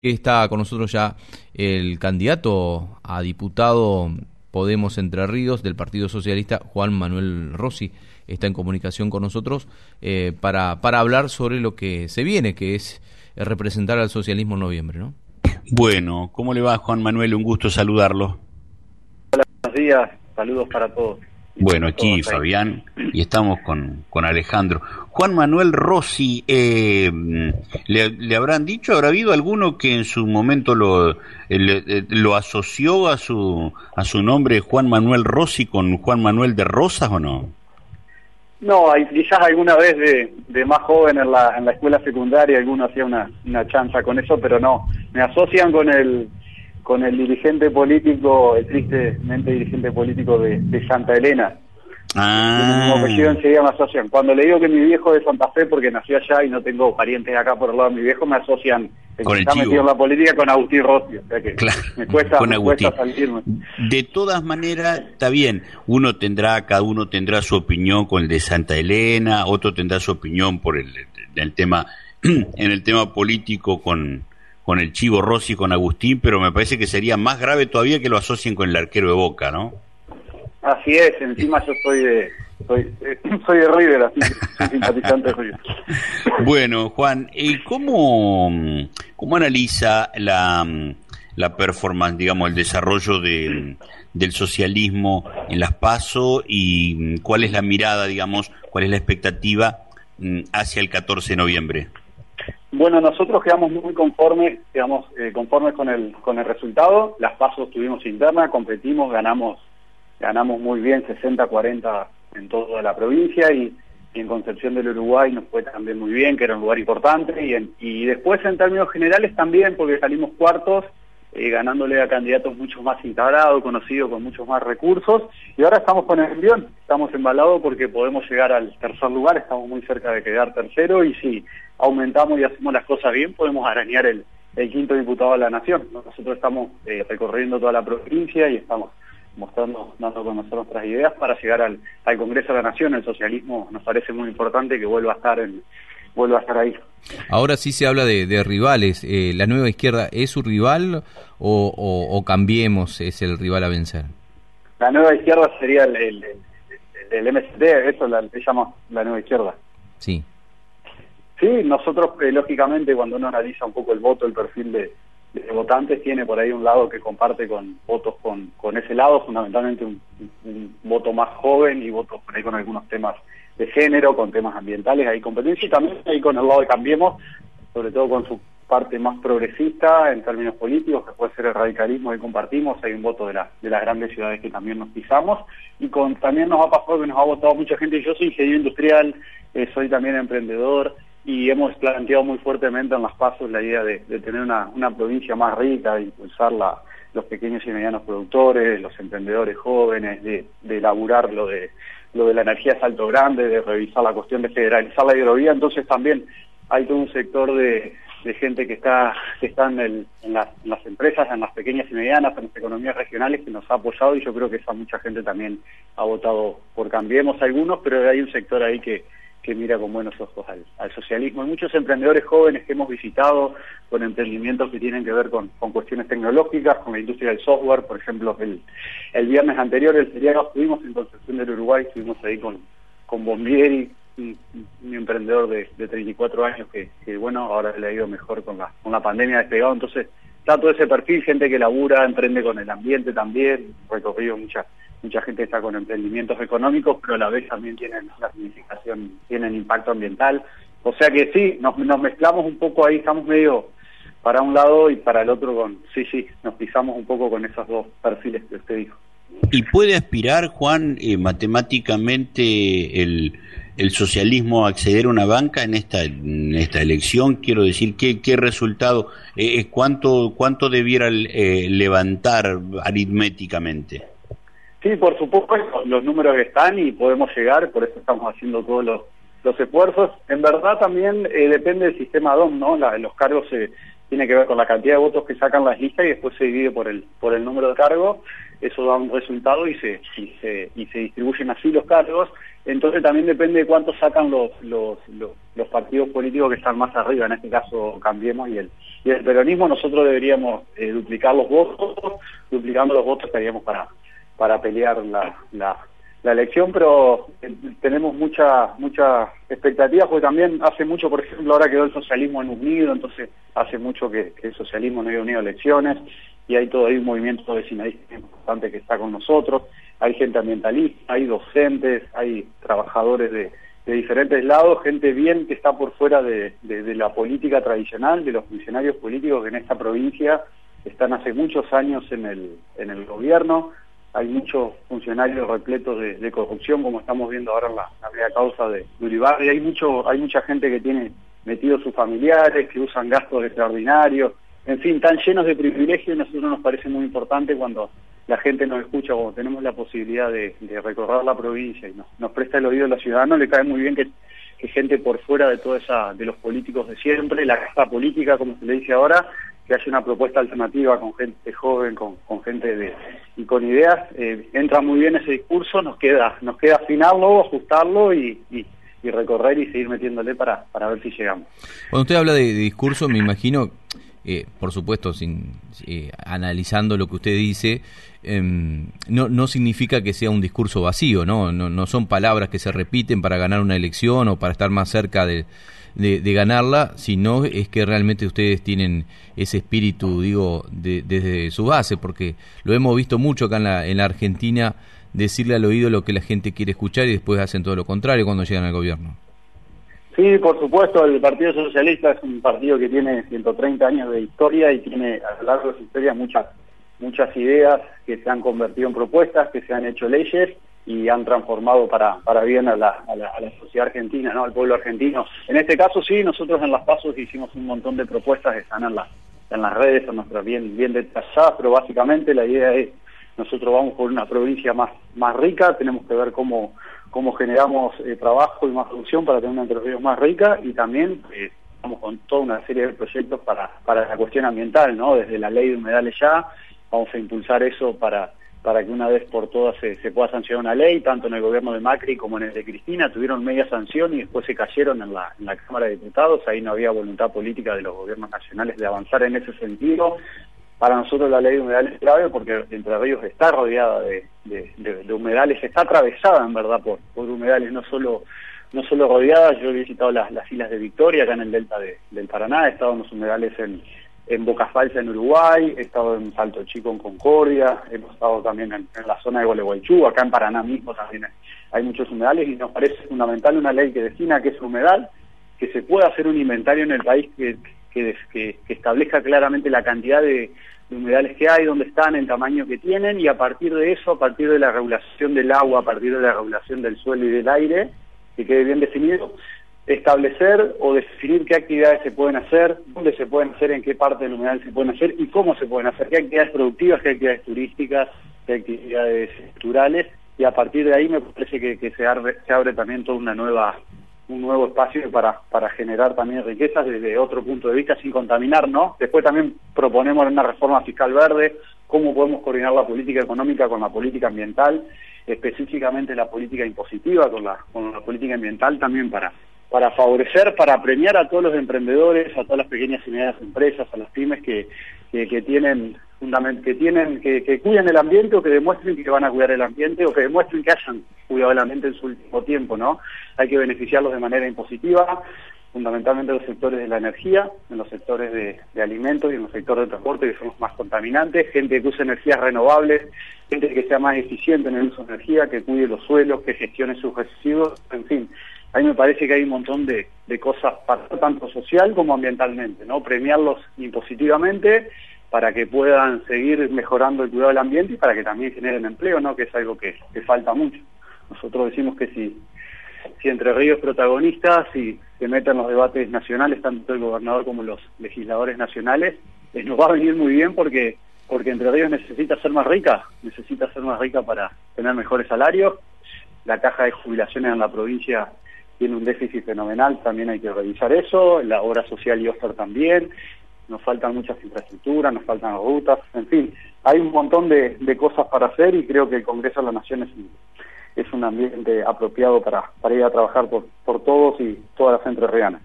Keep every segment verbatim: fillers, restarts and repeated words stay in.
Está con nosotros ya el candidato a diputado Podemos Entre Ríos del Partido Socialista, Juan Manuel Rossi. Está en comunicación con nosotros eh, para, para hablar sobre lo que se viene, que es representar al socialismo en noviembre, ¿no? Bueno, ¿cómo le va, Juan Manuel? Un gusto saludarlo. Hola, buenos días, saludos para todos. Bueno, aquí Fabián y estamos con, con Alejandro. Juan Manuel Rossi, eh, ¿le, ¿le habrán dicho, habrá habido alguno que en su momento lo, le, lo asoció a su a su nombre Juan Manuel Rossi con Juan Manuel de Rosas o no? No, hay, quizás alguna vez de, de más joven en la, en la escuela secundaria alguno hacía una, una chanza con eso, pero no, me asocian con el con el dirigente político, el tristemente dirigente político de, de Santa Elena. Ah. Tiene el mismo apellido, enseguida me asocian. Cuando le digo que mi viejo es de Santa Fe porque nació allá y no tengo parientes acá por el lado de mi viejo, me asocian el con que el está chivo. metido en la política con Agustín Rossi. O sea que claro, me cuesta, con me Agustín. cuesta salirme. De todas maneras, está bien, uno tendrá, cada uno tendrá su opinión con el de Santa Elena, otro tendrá su opinión por el, el tema, en el tema político con, con el Chivo Rossi, con Agustín, pero me parece que sería más grave todavía que lo asocien con el arquero de Boca, ¿no? Así es, encima yo soy de soy, eh, soy de River, así que soy simpatizante de River. Bueno, Juan, ¿y cómo, cómo analiza la, la performance, digamos, el desarrollo de, del socialismo en las PASO y cuál es la mirada, digamos, cuál es la expectativa hacia el catorce de noviembre? Bueno, nosotros quedamos muy conformes, quedamos eh, conformes con el con el resultado. Las PASO tuvimos interna, competimos, ganamos ganamos muy bien, sesenta a cuarenta en toda la provincia y, y en Concepción del Uruguay nos fue también muy bien, que era un lugar importante, y, en, y después en términos generales también, porque salimos cuartos, eh, ganándole a candidatos mucho más integrados, conocidos, con muchos más recursos, y ahora estamos con el envión, estamos embalados porque podemos llegar al tercer lugar, estamos muy cerca de quedar tercero, y si aumentamos y hacemos las cosas bien, podemos arañar el, el quinto diputado de la Nación. Nosotros estamos eh, recorriendo toda la provincia y estamos mostrando, dando a conocer nuestras ideas para llegar al, al Congreso de la Nación. El socialismo nos parece muy importante que vuelva a estar en, vuelva a estar ahí. Ahora sí se habla de, de rivales. Eh, ¿La Nueva Izquierda es su rival o, o, o Cambiemos es el rival a vencer? La Nueva Izquierda sería el, el, el, el M S T, eso la, se llama la Nueva Izquierda. Sí. Sí, nosotros eh, lógicamente cuando uno analiza un poco el voto, el perfil de de votantes, tiene por ahí un lado que comparte con votos con, con ese lado, fundamentalmente un, un voto más joven y votos por ahí con algunos temas de género, con temas ambientales, hay competencia, y también ahí con el lado de Cambiemos, sobre todo con su parte más progresista en términos políticos, que puede ser el radicalismo que compartimos, hay un voto de, la, de las grandes ciudades que también nos pisamos, y con también nos ha pasado que nos ha votado mucha gente. Yo soy ingeniero industrial, eh, soy también emprendedor, y hemos planteado muy fuertemente en las PASO la idea de, de tener una, una provincia más rica, de impulsar la, los pequeños y medianos productores, los emprendedores jóvenes, de, de elaborar lo de, lo de la energía Salto Grande, de revisar la cuestión de federalizar la hidrovía. Entonces también hay todo un sector de, de gente que está que está en, el, en, las, en las empresas, en las pequeñas y medianas, en las economías regionales, que nos ha apoyado, y yo creo que esa mucha gente también ha votado por Cambiemos, algunos, pero hay un sector ahí que que mira con buenos ojos al, al socialismo. Hay muchos emprendedores jóvenes que hemos visitado con emprendimientos que tienen que ver con, con cuestiones tecnológicas, con la industria del software. Por ejemplo, el, el viernes anterior, el feriado, estuvimos en Concepción del Uruguay, estuvimos ahí con, con Bombieri, un, un emprendedor de, de treinta y cuatro años que, que, bueno, ahora le ha ido mejor con la, con la pandemia despegado. Entonces, está todo ese perfil, gente que labura, emprende con el ambiente también, recorrido mucha mucha gente está con emprendimientos económicos, pero a la vez también tienen una significación, tienen impacto ambiental. O sea que sí, nos, nos mezclamos un poco ahí, estamos medio para un lado y para el otro con, sí, sí, nos pisamos un poco con esos dos perfiles que usted dijo. ¿Y puede aspirar, Juan, eh, matemáticamente el, el socialismo a acceder a una banca en esta en esta elección? Quiero decir, ¿qué, qué resultado, eh, cuánto, cuánto debiera eh, levantar aritméticamente? Sí, por supuesto, los números están y podemos llegar, por eso estamos haciendo todos los, los esfuerzos. En verdad también eh, depende del sistema D O M, ¿no? La, los cargos se, tiene que ver con la cantidad de votos que sacan las listas y después se divide por el por el número de cargos, eso da un resultado y se, y se, y se distribuyen así los cargos. Entonces también depende de cuánto sacan los, los, los, los partidos políticos que están más arriba, en este caso Cambiemos y el, y el peronismo. Nosotros deberíamos eh, duplicar los votos, duplicando los votos estaríamos para, para pelear la, la, la elección, pero eh, tenemos mucha mucha expectativa, porque también hace mucho, por ejemplo, ahora quedó el socialismo en unido, entonces hace mucho que, que el socialismo no había unido elecciones, y hay todo ahí un movimiento vecinalista importante que está con nosotros. Hay gente ambientalista, hay docentes, hay trabajadores de, de diferentes lados, gente bien que está por fuera de, de, de la política tradicional, de los funcionarios políticos que en esta provincia están hace muchos años en el, en el gobierno. Hay muchos funcionarios repletos de, de corrupción, como estamos viendo ahora en la, la media causa de Uribarri. Hay mucho, hay mucha gente que tiene metidos sus familiares, que usan gastos extraordinarios, en fin, tan llenos de privilegios. A nosotros nos parece muy importante cuando la gente nos escucha, cuando tenemos la posibilidad de, de recorrer la provincia y nos, nos presta el oído a los ciudadanos. Le cae muy bien que, que gente por fuera de toda esa, de los políticos de siempre, la casta política, como se le dice ahora, que haya una propuesta alternativa con gente joven, con, con gente de, y con ideas. Eh, entra muy bien ese discurso, nos queda, nos queda afinarlo, ajustarlo y, y, y recorrer y seguir metiéndole para, para ver si llegamos. Cuando usted habla de, de discurso, me imagino, Eh, por supuesto, sin eh, analizando lo que usted dice, eh, no, no significa que sea un discurso vacío, ¿no? No, no son palabras que se repiten para ganar una elección o para estar más cerca de, de, de ganarla, sino es que realmente ustedes tienen ese espíritu, digo, de, desde su base, porque lo hemos visto mucho acá en la, en la Argentina, decirle al oído lo que la gente quiere escuchar y después hacen todo lo contrario cuando llegan al gobierno. Sí, por supuesto, el Partido Socialista es un partido que tiene ciento treinta años de historia y tiene a lo largo de su historia muchas muchas ideas que se han convertido en propuestas, que se han hecho leyes y han transformado para para bien a la, a la, a la sociedad argentina, ¿no? Al pueblo argentino. En este caso sí, nosotros en las PASO hicimos un montón de propuestas que están en, la, en las redes, son nuestras bien, bien detalladas, pero básicamente la idea es, nosotros vamos por una provincia más, más rica, tenemos que ver cómo cómo generamos eh, trabajo y más producción para tener una Entre Ríos más rica, y también eh, vamos con toda una serie de proyectos para, para la cuestión ambiental, ¿no? Desde la ley de humedales ya, vamos a impulsar eso para, para que una vez por todas se, se pueda sancionar una ley, tanto en el gobierno de Macri como en el de Cristina, tuvieron media sanción y después se cayeron en la, en la Cámara de Diputados. Ahí no había voluntad política de los gobiernos nacionales de avanzar en ese sentido. Para nosotros la ley de humedales es grave porque Entre Ríos está rodeada de, de, de, de humedales, está atravesada en verdad por, por humedales, no solo no solo rodeada. Yo he visitado las, las islas de Victoria, acá en el delta de, del Paraná, he estado en los humedales en, en Boca Falsa en Uruguay, he estado en Salto Chico en Concordia, hemos estado también en, en la zona de Gualeguaychú, acá en Paraná mismo también hay, hay muchos humedales, y nos parece fundamental una ley que defina qué es humedal, que se pueda hacer un inventario en el país que, que, que, que establezca claramente la cantidad de de humedales que hay, dónde están, el tamaño que tienen, y a partir de eso, a partir de la regulación del agua, a partir de la regulación del suelo y del aire, que quede bien definido, establecer o definir qué actividades se pueden hacer, dónde se pueden hacer, en qué parte del humedal se pueden hacer y cómo se pueden hacer, qué actividades productivas, qué actividades turísticas, qué actividades culturales, y a partir de ahí me parece que, que se, abre, se abre también toda una nueva un nuevo espacio para, para generar también riquezas desde otro punto de vista sin contaminar, ¿no? Después también proponemos una reforma fiscal verde, cómo podemos coordinar la política económica con la política ambiental, específicamente la política impositiva con la, con la política ambiental también para, para favorecer, para premiar a todos los emprendedores, a todas las pequeñas y medianas empresas, a las pymes que, que, que tienen que tienen que, que cuiden el ambiente, o que demuestren que van a cuidar el ambiente, o que demuestren que hayan cuidado el ambiente en su último tiempo, ¿no? Hay que beneficiarlos de manera impositiva, fundamentalmente en los sectores de la energía, en los sectores de, de alimentos y en los sectores de transporte, que son los más contaminantes, gente que use energías renovables, gente que sea más eficiente en el uso de energía, que cuide los suelos, que gestione sus residuos, en fin. A mí me parece que hay un montón de, de cosas para tanto social como ambientalmente, ¿no? Premiarlos impositivamente para que puedan seguir mejorando el cuidado del ambiente y para que también generen empleo, ¿no? Que es algo que, que falta mucho. Nosotros decimos que si, si Entre Ríos es protagonista, si se meten en los debates nacionales, tanto el gobernador como los legisladores nacionales, eh, nos va a venir muy bien porque, porque Entre Ríos necesita ser más rica, necesita ser más rica para tener mejores salarios. La caja de jubilaciones en la provincia tiene un déficit fenomenal, también hay que revisar eso, la obra social y Oster también. nos faltan muchas infraestructuras, nos faltan rutas, en fin, hay un montón de, de cosas para hacer y creo que el Congreso de la Nación es un, es un ambiente apropiado para, para ir a trabajar por, por todos y todas las entrerrianas.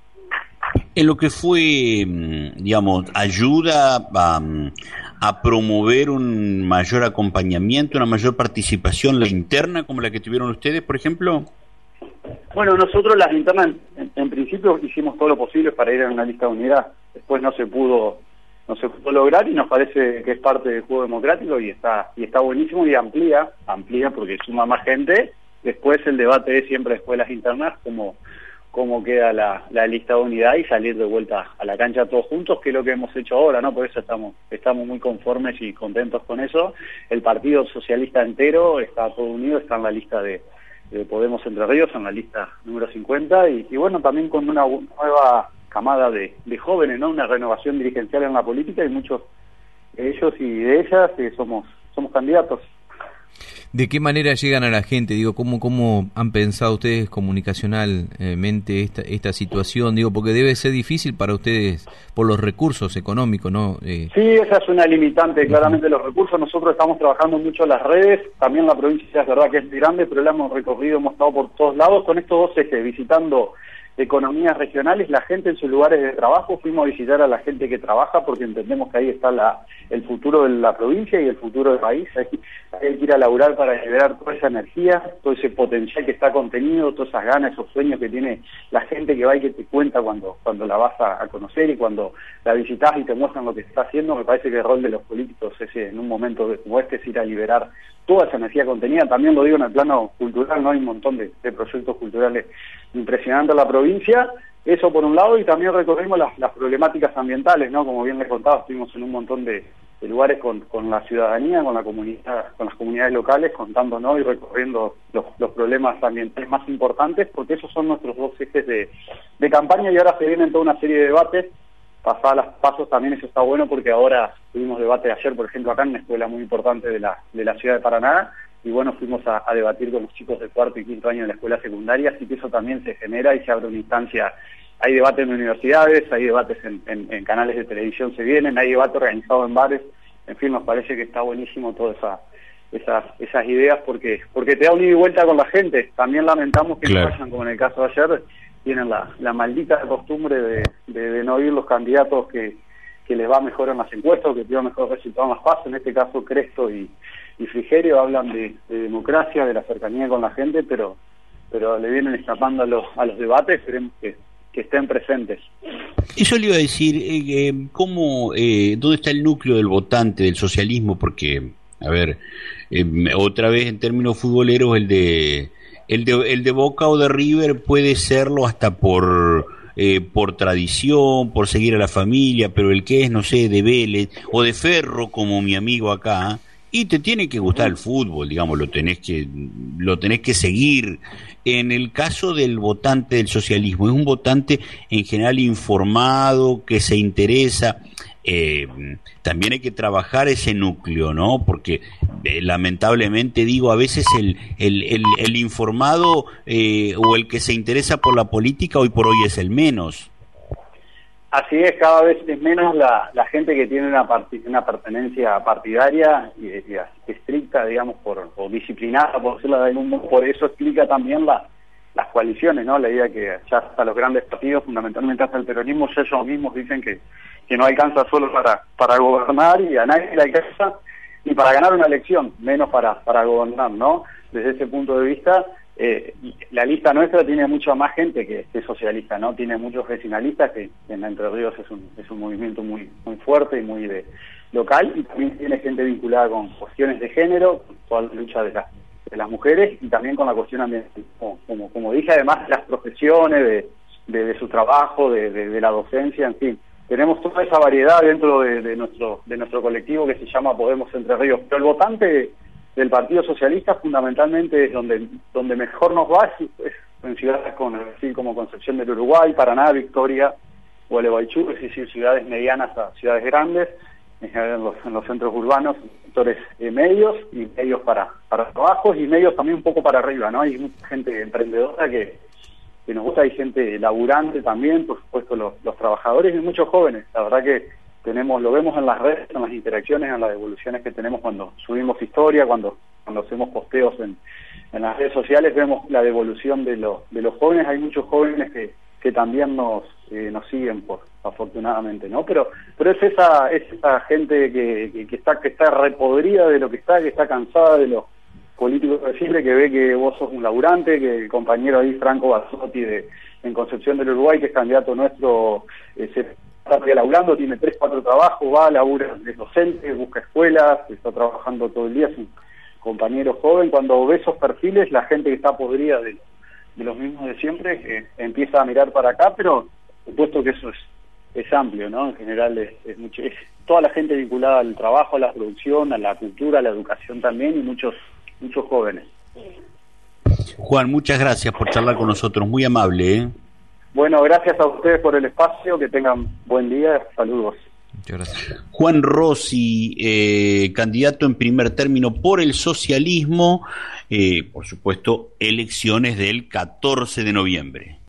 En lo que fue, digamos, ayuda a, a promover un mayor acompañamiento, una mayor participación, la interna como la que tuvieron ustedes, por ejemplo. Bueno, nosotros las internas, en, en principio hicimos todo lo posible para ir a una lista de unidad. Después no se pudo, no se pudo lograr y nos parece que es parte del juego democrático y está y está buenísimo y amplía, amplía porque suma más gente. Después el debate es siempre después de las internas como cómo queda la, la lista de unidad y salir de vuelta a la cancha todos juntos, que es lo que hemos hecho ahora, ¿no? Por eso estamos estamos muy conformes y contentos con eso. El Partido Socialista entero está todo unido, está en la lista de, de Podemos Entre Ríos, en la lista número cincuenta, y, y bueno, también con una nueva camada de, de jóvenes, ¿no? Una renovación dirigencial en la política y muchos de ellos y de ellas eh, somos somos candidatos. ¿De qué manera llegan a la gente? Digo, ¿cómo cómo han pensado ustedes comunicacionalmente esta esta situación? Digo, porque debe ser difícil para ustedes por los recursos económicos, ¿no? Eh... Sí, esa es una limitante, claramente uh-huh. Los recursos. Nosotros estamos trabajando mucho en las redes, también la provincia es verdad que es muy grande, pero la hemos recorrido, hemos estado por todos lados con estos dos ejes, visitando economías regionales, la gente en sus lugares de trabajo, fuimos a visitar a la gente que trabaja porque entendemos que ahí está la, el futuro de la provincia y el futuro del país. Hay, hay que ir a laburar para liberar toda esa energía, todo ese potencial que está contenido, todas esas ganas, esos sueños que tiene la gente que va y que te cuenta cuando cuando la vas a, a conocer y cuando la visitas y te muestran lo que se está haciendo. Me parece que el rol de los políticos es, en un momento de, como este, es ir a liberar toda esa energía contenida. También lo digo en el plano cultural, no hay un montón de, de proyectos culturales impresionantes en la provincia. Eso por un lado, y también recorrimos las, las problemáticas ambientales, ¿no? Como bien les contaba, estuvimos en un montón de, de lugares con, con la ciudadanía, con la comunidad, con las comunidades locales, contándonos y recorriendo los, los problemas ambientales más importantes, porque esos son nuestros dos ejes de, de campaña, y ahora se vienen toda una serie de debates. Pasadas las pasos también eso está bueno, porque ahora tuvimos debate ayer, por ejemplo, acá en una escuela muy importante de la, de la ciudad de Paraná, y bueno, fuimos a, a debatir con los chicos de cuarto y quinto año de la escuela secundaria, así que eso también se genera y se abre una instancia. Hay debate en universidades, hay debates en, en, en canales de televisión se vienen, hay debate organizado en bares, en fin, nos parece que está buenísimo todas esa, esas esas ideas porque porque te da un ida y vuelta con la gente. También lamentamos que claro. no vayan, como en el caso de ayer, tienen la, la maldita costumbre de, de, de no oír los candidatos que, que les va mejor en las encuestas o que tienen mejor resultado más fácil. En este caso Cresto y, y Frigerio hablan de, de democracia, de la cercanía con la gente, pero pero le vienen escapando a los, a los debates. Queremos que, que estén presentes. Eso le iba a decir, eh, eh, ¿cómo, eh, ¿dónde está el núcleo del votante del socialismo? Porque, a ver, eh, otra vez en términos futboleros, el de el de el de Boca o de River puede serlo hasta por eh, por tradición, por seguir a la familia, pero el que es, no sé, de Vélez o de Ferro, como mi amigo acá, y te tiene que gustar el fútbol, digamos, lo tenés que lo tenés que seguir. En el caso del votante del socialismo, es un votante en general informado, que se interesa. Eh, también hay que trabajar ese núcleo, ¿no? Porque eh, lamentablemente, digo, a veces el el, el, el informado eh, o el que se interesa por la política hoy por hoy es el menos. Así es, cada vez es menos la, la gente que tiene una, part- una pertenencia partidaria y, y estricta, digamos, por, o disciplinada, por decirlo de algún modo. Por eso explica también la, las coaliciones, ¿no? La idea que ya hasta los grandes partidos, fundamentalmente hasta el peronismo, ellos mismos dicen que, que no alcanza solo para, para gobernar, y a nadie le alcanza ni para ganar una elección, menos para, para gobernar, ¿no? Desde ese punto de vista, Eh, la lista nuestra tiene mucha más gente que, que socialista, ¿no? Tiene muchos vecinalistas, que en Entre Ríos es un, es un movimiento muy muy fuerte y muy de local, y también tiene gente vinculada con cuestiones de género, con toda la lucha de, la, de las mujeres, y también con la cuestión ambiental, como, como, como dije, además de las profesiones, de, de, de su trabajo, de, de, de la docencia, en fin. Tenemos toda esa variedad dentro de, de nuestro de nuestro colectivo que se llama Podemos Entre Ríos, pero el votante del Partido Socialista fundamentalmente es donde donde mejor nos va, es, es en ciudades con, así como Concepción del Uruguay, Paraná, Victoria, Gualeguaychú, es decir, ciudades medianas a ciudades grandes, en los, en los centros urbanos, sectores eh, medios y medios para para trabajos, y medios también un poco para arriba, ¿no? Hay mucha gente emprendedora que que nos gusta, hay gente laburante también, por supuesto los, los trabajadores y muchos jóvenes. La verdad que tenemos, lo vemos en las redes, en las interacciones, en las devoluciones que tenemos cuando subimos historia, cuando, cuando hacemos posteos en, en las redes sociales, vemos la devolución de los, de los jóvenes. Hay muchos jóvenes que, que también nos, eh, nos siguen, por afortunadamente, ¿no? Pero, pero es esa, es esa gente que, que, que está, que está repodrida de lo que está, que está cansada de los políticos de siempre, que ve que vos sos un laburante, que el compañero ahí, Franco Basotti, de, en Concepción del Uruguay, que es candidato nuestro, eh, se está laburando, tiene tres, cuatro trabajos, va, labura de docente, busca escuelas, está trabajando todo el día, es un compañero joven. Cuando ve esos perfiles, la gente que está podrida de, de los mismos de siempre, eh, empieza a mirar para acá, pero supuesto que eso es, es amplio, ¿no? En general es, es, mucho, es toda la gente vinculada al trabajo, a la producción, a la cultura, a la educación también, y muchos, muchos jóvenes. Juan, muchas gracias por charlar con nosotros, muy amable, ¿eh? Bueno, gracias a ustedes por el espacio, que tengan buen día, saludos. Muchas gracias. Juan Rossi, eh, candidato en primer término por el socialismo, eh, por supuesto, elecciones del catorce de noviembre.